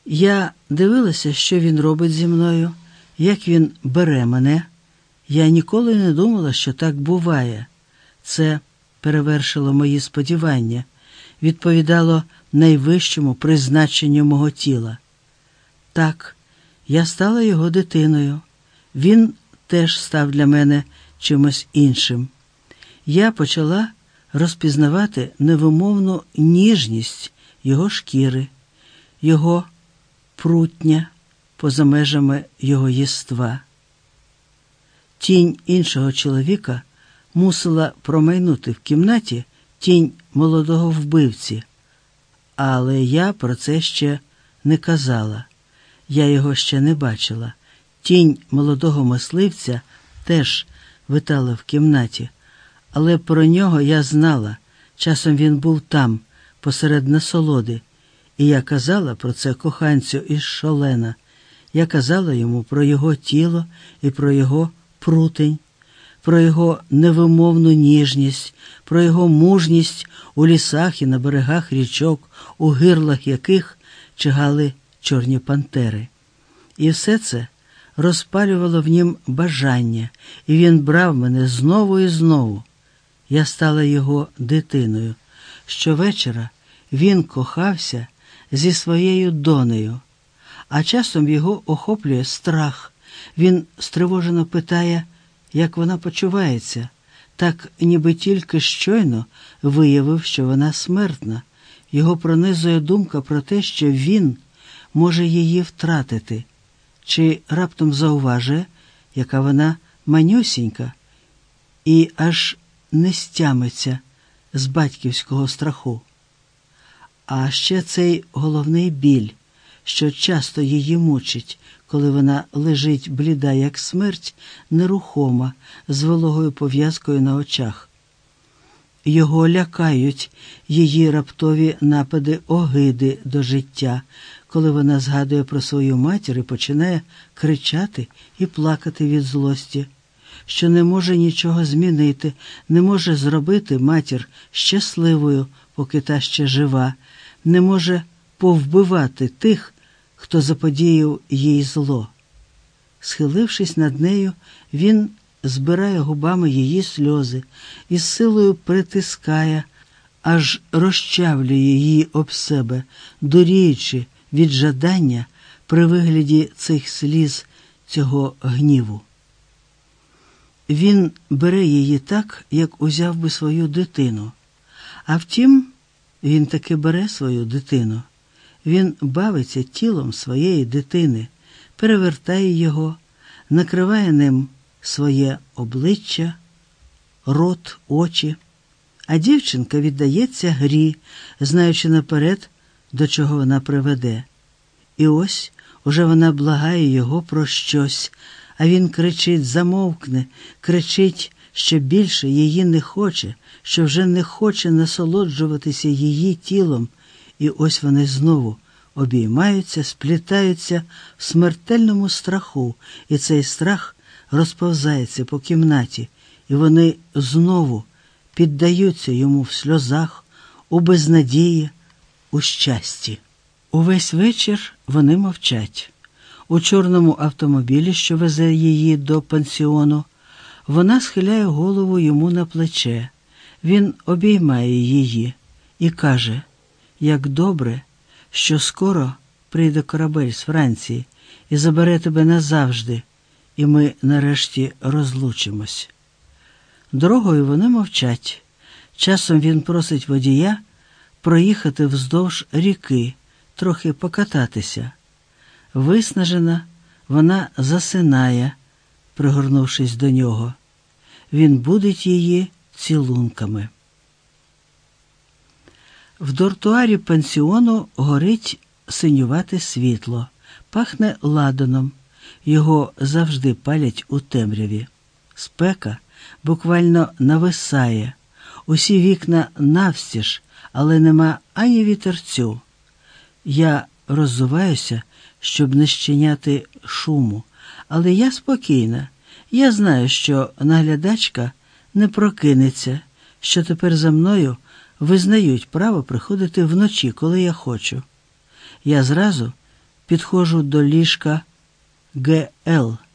Я дивилася, що він робить зі мною, як він бере мене. Я ніколи не думала, що так буває. Це перевершило мої сподівання, відповідало найвищому призначенню мого тіла. Так, я стала його дитиною. Він теж став для мене чимось іншим. Я почала розпізнавати невимовну ніжність його шкіри, його прутня поза межами його єства. Тінь іншого чоловіка мусила промайнути в кімнаті, тінь молодого вбивці. Але я про це ще не казала. Я його ще не бачила. Тінь молодого мисливця теж витала в кімнаті. Але про нього я знала. Часом він був там, посеред насолоди. І я казала про це коханцю із Шолена. Я казала йому про його тіло і про його прутень, про його невимовну ніжність, про його мужність у лісах і на берегах річок, у гирлах яких чигали чорні пантери. І все це розпалювало в нім бажання, і він брав мене знову і знову. Я стала його дитиною. Щовечора він кохався зі своєю донею, а часом його охоплює страх. Він стривожено питає, як вона почувається, так ніби тільки щойно виявив, що вона смертна. Його пронизує думка про те, що він може її втратити. Чи раптом зауважує, яка вона манюсінька, і аж не стямиться з батьківського страху. А ще цей головний біль, що часто її мучить, коли вона лежить бліда, як смерть, нерухома, з вологою пов'язкою на очах. Його лякають її раптові напади огиди до життя, коли вона згадує про свою матір і починає кричати і плакати від злості, що не може нічого змінити, не може зробити матір щасливою, поки та ще жива, не може повбивати тих, хто заподіяв їй зло. Схилившись над нею, він збирає губами її сльози і з силою притискає, аж розчавлює її об себе, дуріючи від жадання при вигляді цих сліз, цього гніву. Він бере її так, як узяв би свою дитину. А втім, він таки бере свою дитину. Він бавиться тілом своєї дитини, перевертає його, накриває ним своє обличчя, рот, очі. А дівчинка віддається грі, знаючи наперед, до чого вона приведе. І ось уже вона благає його про щось, а він кричить: замовкни, кричить, що більше її не хоче, що вже не хоче насолоджуватися її тілом. І ось вони знову обіймаються, сплітаються в смертельному страху, і цей страх розповзається по кімнаті, і вони знову піддаються йому в сльозах, у безнадії, у щасті. Увесь вечір вони мовчать. У чорному автомобілі, що везе її до пансіону, вона схиляє голову йому на плече. Він обіймає її і каже: як добре, що скоро прийде корабель з Франції і забере тебе назавжди, і ми нарешті розлучимось. Дорогою вони мовчать. Часом він просить водія проїхати вздовж ріки, трохи покататися. Виснажена, вона засинає, пригорнувшись до нього. Він будить її цілунками. В дортуарі пансіону горить синювате світло, пахне ладаном, його завжди палять у темряві. Спека буквально нависає, усі вікна навстіж, але нема ані вітерцю. Я роззуваюся, щоб не щиняти шуму, але я спокійна. Я знаю, що наглядачка не прокинеться, що тепер за мною визнають право приходити вночі, коли я хочу. Я зразу Підходжу до ліжка ГЛ.